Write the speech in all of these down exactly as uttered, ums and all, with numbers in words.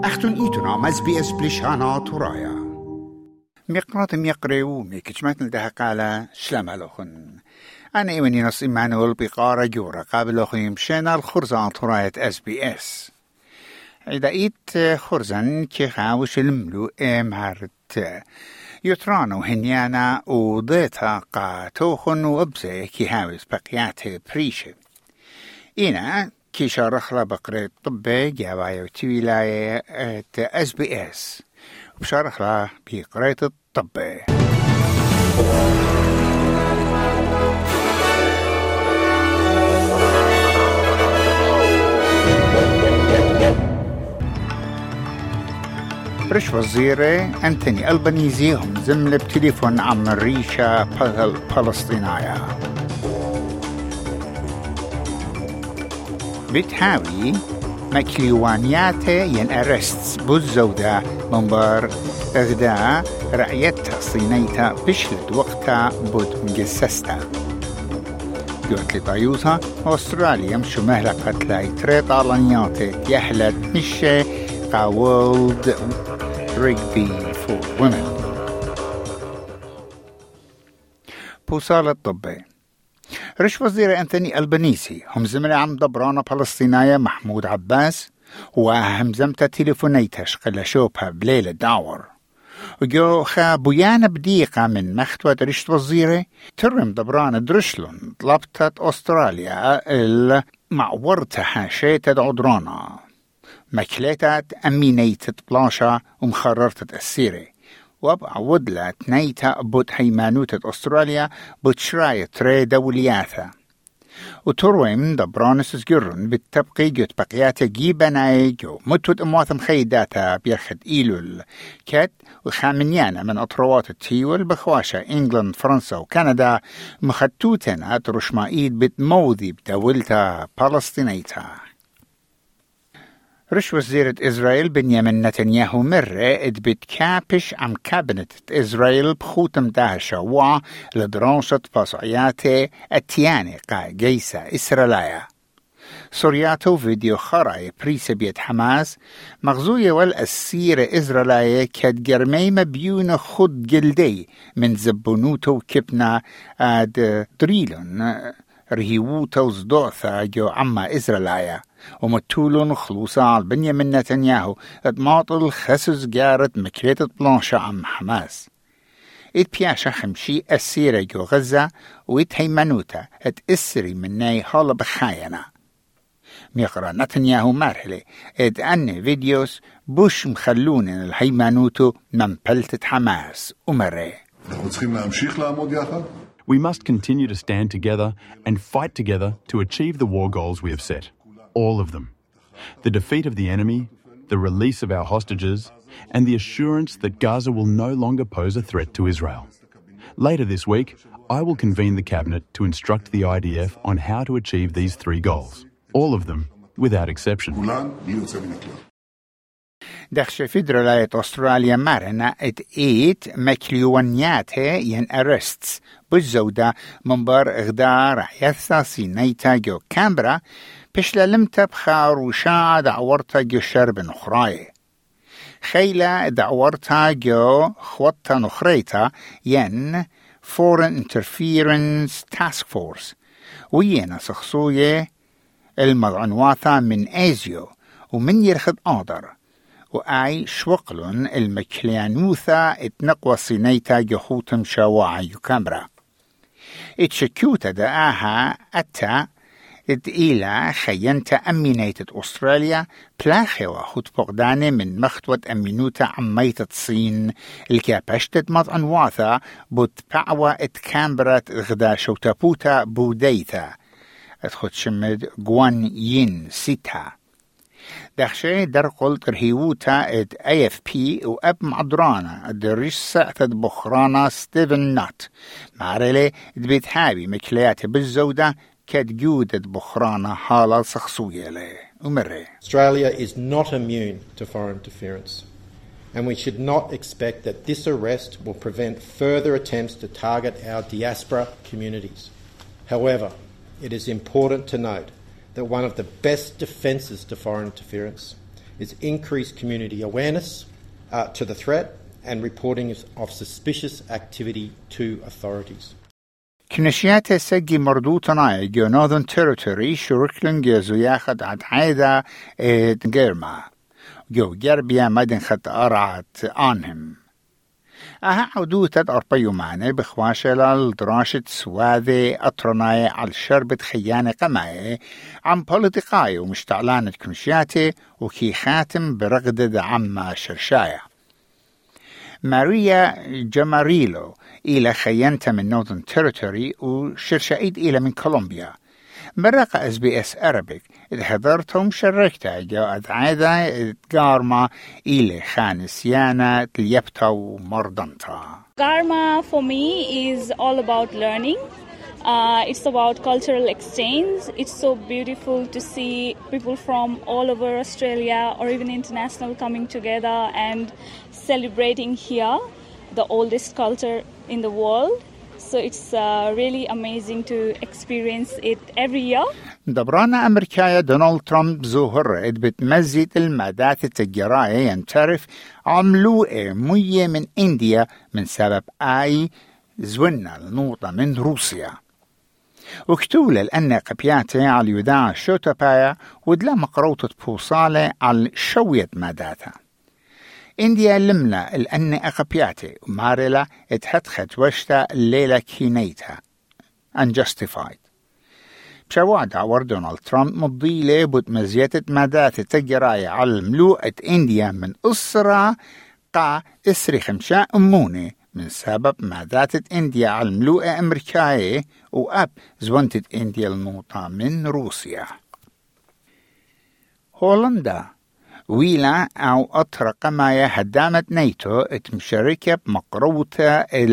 أختن إيتنا مز بي اس بلشانا ترايا مقرات ميقريو ميكجمات لدها قال شلام ألوخن أنا إيواني نص إيمانويل بقارة جورة قابل أخي مشينا الخرزة تراية اس بي اس إذا إيت خرزن كي خاوش الملو إمهارت يترانو هنيانا وضيتا قاتوخن وابزي كي هاوز بقيات بريشة إنا كي شارخلا بقرة طبي جاوايو تيولاية اس بي اس وبشارخلا بقرة الطبي رش وزيري أنتوني ألبانيزي هم زملة بتليفون عم الريشة الفلسطينية بتحاوي مكليوانياته ين أرستس بوزودة منبر إغداء رعيتها صينيتا بشلت وقتها بود مجسستا قلت لطيوتها أستراليا مشو مهلا قتلاي تريط علانياتي يحلت مشي قاولد ريغبي فور ومن بوصال الطبي رش وزير أنتوني ألبانيزي هم زملاء عم دبرانة فلسطينية محمود عباس وهم زمتا تليفونيتش قل شوبها بليلة داور وجو خابويانا بديقة من مختوى رشت وزيري ترم دبرانة درشلون طلبتت أستراليا المعورتها شيتة عدرانا مكلتت أمينيتت بلاشا ومخررتت السيري وابعود لات نيتا بود هيمانوتة أستراليا بود شراية تري دولياثا وتروي من دبرانس سجرن بالتبقي جوت بقياتا جيباناي جو متوت امواثم خيداتا بيرخد إيلول كات وخامنيانا من أطروات التيول بخواشا إنجلند فرنسا وكندا مخدتوتنا ترشمائيد بتموذي بدولتا فلسطينيتا رش وزيرة إسرائيل بنيامين نتنياهو مرة ادبت كابش عم كابنت إسرائيل بخوتم دهشة وا لدراسة فصعياتي التياني قا جيسة إسرائيلية سورياتو فيديو خراي بريسة بيت حماس مغزوية والأسيرة إسرائيلية كاد جرمي مبيونة خد جلدي من زبونوتو كبنا آد دريلون رهيوتو زدوثا جو عما إسرائيلية ومتولون خلوصا على بنيامين نتنياهو اتماطل خسس جارت مكريتة بلانشا عم حماس ات بياشا خمشي السيرة جو غزة وات هيمانوتا ات اسري مناي حال بخاينا ميقرا نتنياهو مرحلة ات اني فيديوس بوش مخلون الهيمانوتو ممبلتة حماس ومري We must continue to stand together and fight together to achieve the war goals we have set. All of them. The defeat of the enemy, the release of our hostages, and the assurance that Gaza will no longer pose a threat to Israel. Later this week, I will convene the Cabinet to instruct the I D F on how to achieve these three goals. All of them, without exception. دخش فيدرالاية أستراليا مرنا ات ايت مكليوانياته ين أرستس بالزودة منبر إغدار رعيثة صينيتا جو كامبرا بش للمتا بخاروشا دعورتا جو شرب نخراي خيلة دعورتا جو خوطة نخريتا ين Foreign Interference Task Force وينا سخصوية المضعنواثة من ايزيو ومن يرخد آدر وآي شوقلن المكليانوثا اتنقوى صينيتا جخوتم شواعي يكامرا اتشكوتا داها اتا اتئيلا خينتا امينيتة أستراليا بلاخوا خود بغداني من مختوة امينوتا عميتة صين الكابشتت مضعنواثا بوتبعوى اتكامبرا غدا شوتابوتا بوديتا اتخد شمد جوان ين سيتا دخشي در قلت رهيوتا اد اي اف بي واب معدرانا دريش ساعتد بخرانا ستيفن نات معرلي دبيت هابي مكليات بالزودة كد جودة بخرانا حالة سخصوية لي ومري Australia is not immune to foreign interference and we should not expect that this arrest will prevent further attempts to target our diaspora communities. However, it is important to note that one of the best defences to foreign interference is increased community awareness uh, to the threat and reporting of suspicious activity to authorities. كنشيات سجي مردوطنا جو نورثرن تيريتوري شركلن جزو ياخد عد عيدا جيرما جو جربيا مدن خط أرعت عنهم أها عدوتت أربيو معنى بخواشة الدراشة سواذي أطرناي على شربة خيانة قماي عن بوليتيقاي ومشتعلانة كنشياتي وكي خاتم برغدد عما شرشايا ماريا جماريلو إلى خيانة من نورثرن تيريتوري وشرشايد إلى من كولومبيا مرقة اس بي اس Arabic إذ حضرتهم شركتها جاءت عايدة قارما إلى خانسيانا تليبتا ومردنتا. Garma for me is all about learning. Uh, it's about cultural exchange. It's so beautiful to see people from all over Australia or even international coming together and celebrating here, the oldest culture in the world. So it's uh, really amazing to experience it every year. دبرانا أمريكايا دونالد ترامب ظهر بتمزيد المادات التجارية ينترف عملوه مية من إنديا من سبب أي زونا النوطة من روسيا. وكتولة لأن قبياتي على يداع شوتابايا ودلا مقروطة بوصالة على شوية ماداتها. إنديا لمنا لأن أقبياتي ومارلا اتحدخت وشتا الليلة كينيتها unjustified. بشواد عور دونالد ترامب مضيلة بتمزيتة مادات التجراية على الملوءة إنديا من أسرة قا إسري خمشاء أموني من سبب مادات إنديا على الملوءة أمريكاية وأب زونتة إنديا النوطة من روسيا. هولندا ويلا أو أطرق قمايا هدامت نيتو اتمشاركة بمقروطة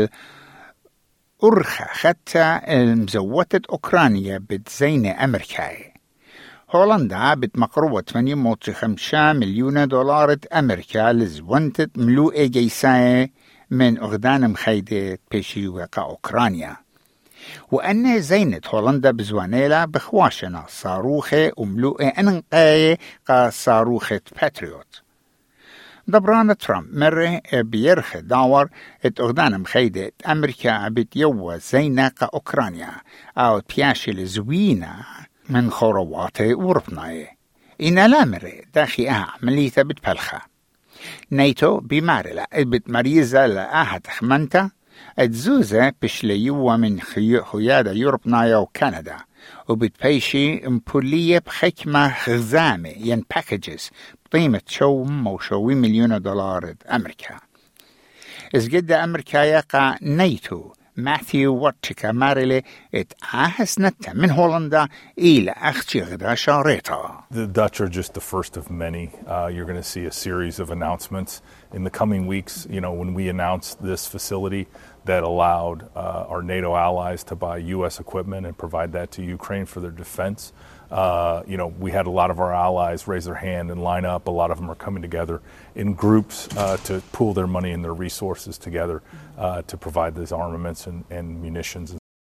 الأرخة خدتا المزوتة أوكرانيا بتزينة أمريكاي. هولندا بتمقروة ثمانية فاصلة خمسة مليون دولار أمريكا لزونتة ملوءة جيساي من أغدان مخيدة بيشيوكا أوكرانيا. وأن زينة هولندا بزوانيلا بخواشنا صاروخة وملوءة أنقاية قا صاروخة باتريوت. دبران ترامب مرة بيرخ داور ات أغدان مخيدة أمريكا بتيوى زينة قا أوكرانيا أو بياشي لزوينة من خورواته وربناي. إن لامر داخي أها عملية بتبلخة. نيتو بمارلا بتمريزة لأها تخمنتا اتزوزة بشليوة من خيادة يوروبنايا وكندا وبتبيشي مبولية بحكمة غزامة ين باكجز بقيمة شو موشوي مليون دولار أمريكا. إذ قد أمريكا يقع نيتو ماثيو واتشيكا ماريلي اتعاهس نتا من هولندا إلى أختي غدا شاريتا. The Dutch are just the first of many. Uh, you're going to see a series of announcements in the coming weeks. You know, when we announced this facility that allowed uh, our NATO allies to buy U S equipment and provide that to Ukraine for their defense. Uh, you know, we had a lot of our allies raise their hand and line up. A lot of them are coming together in groups uh, to pool their money and their resources together uh, to provide these armaments and, and munitions.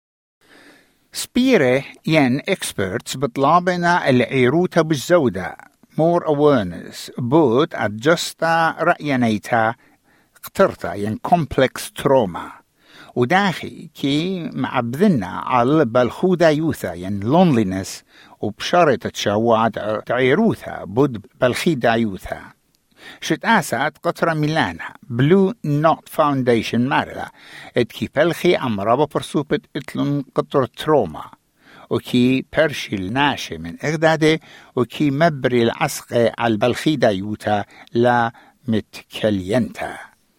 سبيرة ين experts بطلابنا العيروتا بالزودة more awareness but adjusta رأينيتا قطرتا ين complex trauma وداخي كي معبذنا على بالخودة يوثا ين loneliness وبشارة تشاوات تعيروثا بود بالخيدة يوثا شت آسات قطرة ميلانا بلو نوت فاونديشن مارلا اتكي بلخي عمرابا برسوبة اتلون قطرة تروما وكي برشي الناشي من إغدادي وكي مبري العسقي على البلخيدة يوتا لا متكلينتا.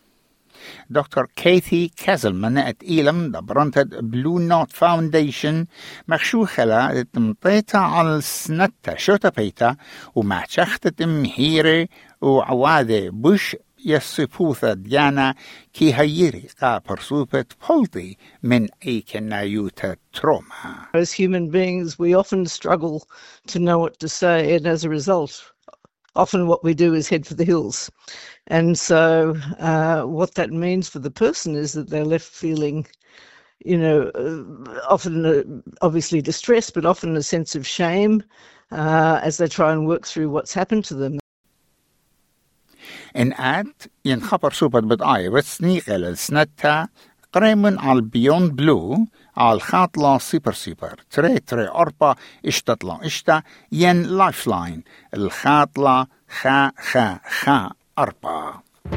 دكتور كيثي كازلمان ات إيلم دبرنتد بلو نوت فاونديشن مخشوخة لا تمطيتا على السنتا شوتا بيتا وما شختت مهيري وعواذي بوش يصفوثة ديانا كي هيري قا برسوبة بولتي من اي كنايوتا تروما. As human beings we often struggle to know what to say, and as a result often what we do is head for the hills. And so uh, what that means for the person is that they're left feeling, you know, uh, often uh, obviously distressed, but often a sense of shame uh, as they try and work through what's happened to them. إن آد ينخبر سوبر بدآية وتسنيقة للسنتا قريمن على بيون بلو على خاطلة سيبر سيبر تري تري أربا اشتطلة اشتا ين لايف لاين الخاطلة خا خا خا أربا.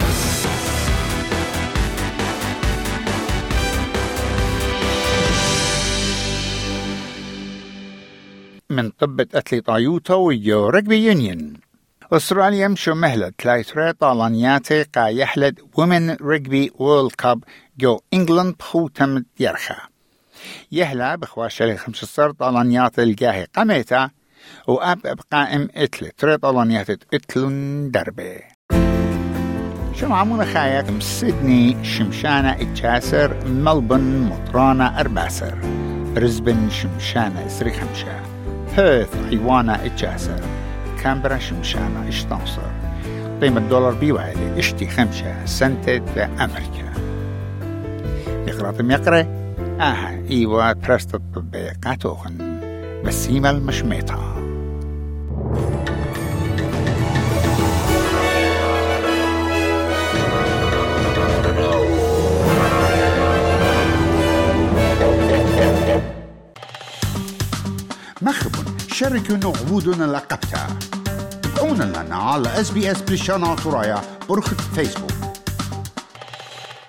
من طبة أتليت أيوتا ويو رجبي يونيون أستراليا مشو مهلة تلايتري طالانياتي قا يحلد ومن رجبي وورلد كاب جو إنجلند بخوتم ديرخا يهلا بخواشلي خمسة طالانيات الجاهي قميتا وأب بقائم إتلي تري طالانيات إتلون دربي شمعمونا خايك سيدني شمشانة إتشاسر ملبن مطرانة أرباسر برزبن شمشانة إسري خمشة بيرث حيوانة إتشاسر كامبرا شمشانة إشتنصر قيمة دولار بيوالي إشتي خمسة سنتة أمريكا يقرأتم يقرأ آها إيوة ترستت ببيقاتوخن بسيمة المشميطة مخبون شاركونا وعودنا لقبتها تابعونا لنا على اس بي اس بلشانا طرايا برخة فيسبوك.